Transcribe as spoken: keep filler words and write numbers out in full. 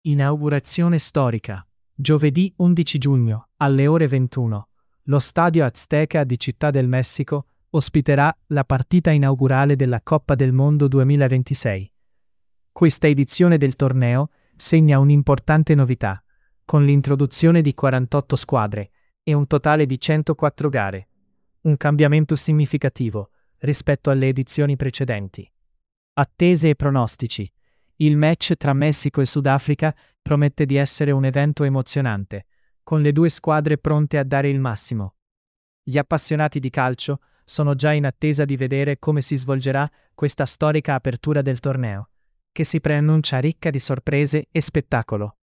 Inaugurazione storica. Giovedì undici giugno, alle ore ventuno. Lo Stadio Azteca di Città del Messico ospiterà la partita inaugurale della Coppa del Mondo duemilaventisei. Questa edizione del torneo segna un'importante novità, con l'introduzione di quarantotto squadre e un totale di centoquattro gare. Un cambiamento significativo rispetto alle edizioni precedenti. Attese e pronostici. Il match tra Messico e Sudafrica promette di essere un evento emozionante, con le due squadre pronte a dare il massimo. Gli appassionati di calcio sono già in attesa di vedere come si svolgerà questa storica apertura del torneo, che si preannuncia ricca di sorprese e spettacolo.